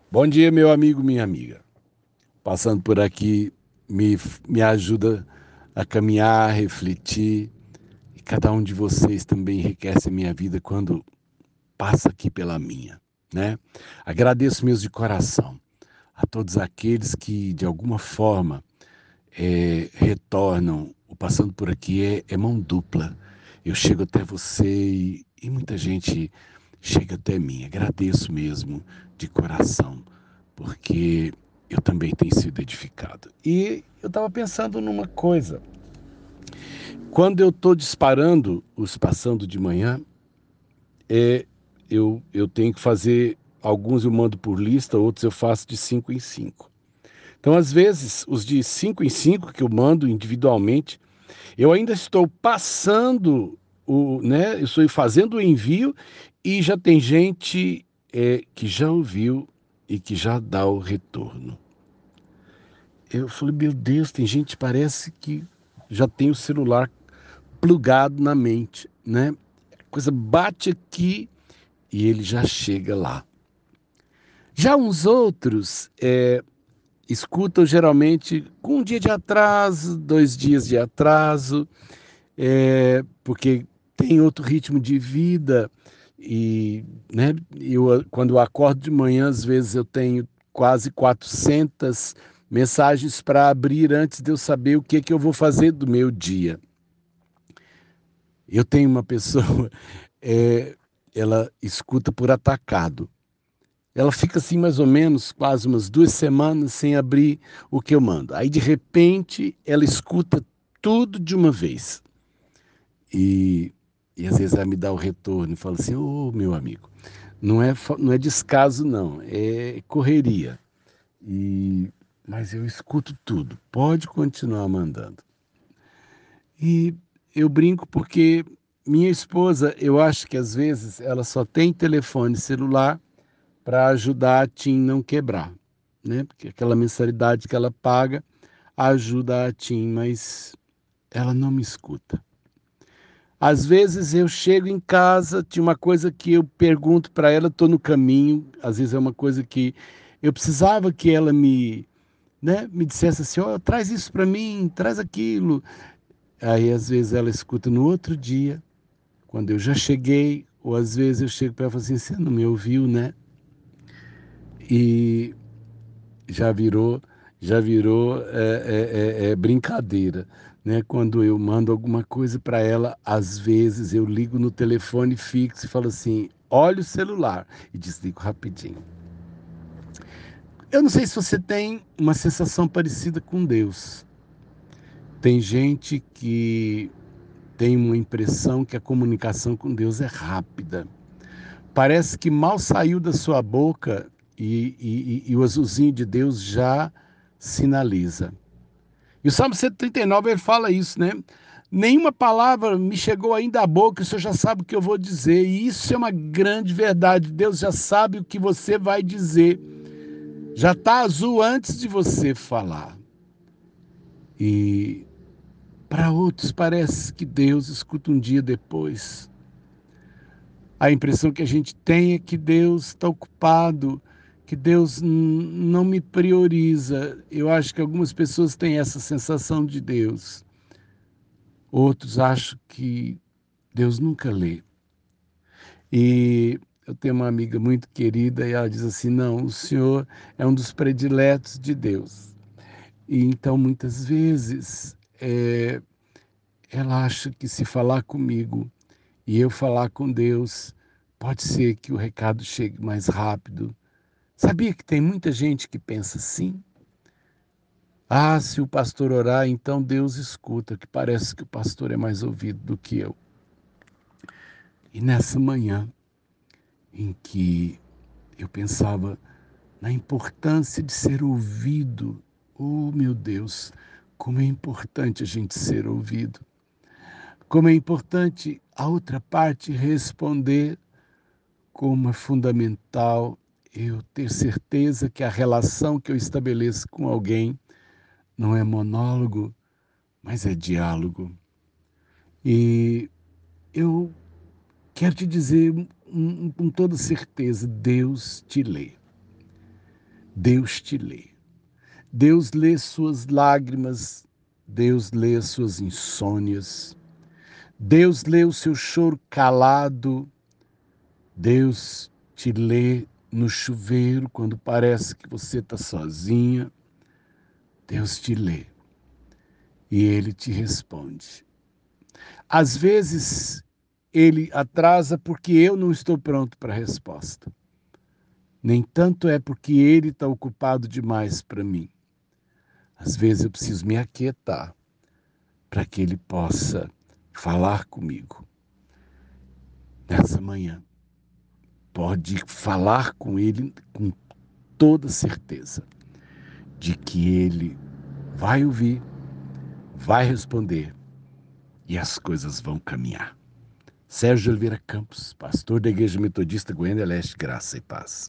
Bom dia, meu amigo, minha amiga. Passando por aqui, me ajuda a caminhar, a refletir. E cada um de vocês também enriquece a minha vida quando passa aqui pela minha, né? Agradeço mesmo de coração a todos aqueles que, de alguma forma, retornam. O Passando por Aqui é mão dupla. Eu chego até você e muita gente chega até mim. Agradeço mesmo de coração, porque eu também tenho sido edificado. E eu estava pensando numa coisa. Quando eu estou disparando os Passando de Manhã, eu tenho que fazer, alguns eu mando por lista, outros eu faço de 5 em 5. Então, às vezes, os de 5 em 5 que eu mando individualmente, eu ainda estou passando né? Eu estou fazendo o envio e já tem gente que já ouviu e que já dá o retorno. Eu falei, meu Deus, tem gente que parece que já tem o celular plugado na mente, né? A coisa bate aqui e ele já chega lá. Já uns outros escutam geralmente com um dia de atraso, 2 dias de atraso, porque tem outro ritmo de vida e, né, quando eu acordo de manhã, às vezes eu tenho quase 400 mensagens para abrir antes de eu saber o que é que eu vou fazer do meu dia. Eu tenho uma pessoa, é, ela escuta por atacado. Ela fica assim mais ou menos quase umas 2 semanas sem abrir o que eu mando. Aí de repente ela escuta tudo de uma vez. E, e às vezes ela me dá o retorno e fala assim, ô meu amigo, não é descaso não, é correria. E, mas eu escuto tudo, pode continuar mandando. E eu brinco porque minha esposa, eu acho que às vezes ela só tem telefone celular para ajudar a TIM não quebrar, né? Porque aquela mensalidade que ela paga ajuda a TIM, mas ela não me escuta. Às vezes eu chego em casa, tinha uma coisa que eu pergunto para ela, estou no caminho, às vezes é uma coisa que eu precisava que ela me dissesse assim, ó, traz isso para mim, traz aquilo. Aí às vezes ela escuta no outro dia, quando eu já cheguei, ou às vezes eu chego para ela e falo assim, você não me ouviu, né? E já virou, já virou brincadeira, né? Quando eu mando alguma coisa para ela, às vezes eu ligo no telefone fixo e falo assim, olha o celular e desligo rapidinho. Eu não sei se você tem uma sensação parecida com Deus. Tem gente que tem uma impressão que a comunicação com Deus é rápida. Parece que mal saiu da sua boca e o azulzinho de Deus já sinaliza. E o Salmo 139 ele fala isso, né? Nenhuma palavra me chegou ainda à boca, o Senhor já sabe o que eu vou dizer. E isso é uma grande verdade. Deus já sabe o que você vai dizer. Já está azul antes de você falar. E para outros parece que Deus escuta um dia depois. A impressão que a gente tem é que Deus está ocupado, que Deus não me prioriza. Eu acho que algumas pessoas têm essa sensação de Deus. Outros acham que Deus nunca lê. E eu tenho uma amiga muito querida e ela diz assim: não, o Senhor é um dos prediletos de Deus. E então, muitas vezes, ela acha que se falar comigo e eu falar com Deus, pode ser que o recado chegue mais rápido. Sabia que tem muita gente que pensa assim? Ah, se o pastor orar, então Deus escuta, que parece que o pastor é mais ouvido do que eu. E nessa manhã em que eu pensava na importância de ser ouvido, oh meu Deus, como é importante a gente ser ouvido. Como é importante a outra parte responder, como é fundamental eu ter certeza que a relação que eu estabeleço com alguém não é monólogo, mas é diálogo. E eu quero te dizer com toda certeza, Deus te lê. Deus te lê. Deus lê suas lágrimas, Deus lê as suas insônias, Deus lê o seu choro calado, Deus te lê no chuveiro quando parece que você está sozinha. Deus te lê e Ele te responde. Às vezes, Ele atrasa porque eu não estou pronto para a resposta. Nem tanto é porque Ele está ocupado demais para mim. Às vezes eu preciso me aquietar para que Ele possa falar comigo. Nessa manhã, pode falar com Ele com toda certeza de que Ele vai ouvir, vai responder e as coisas vão caminhar. Sérgio Oliveira Campos, pastor da Igreja Metodista Goiânia Leste, graça e paz.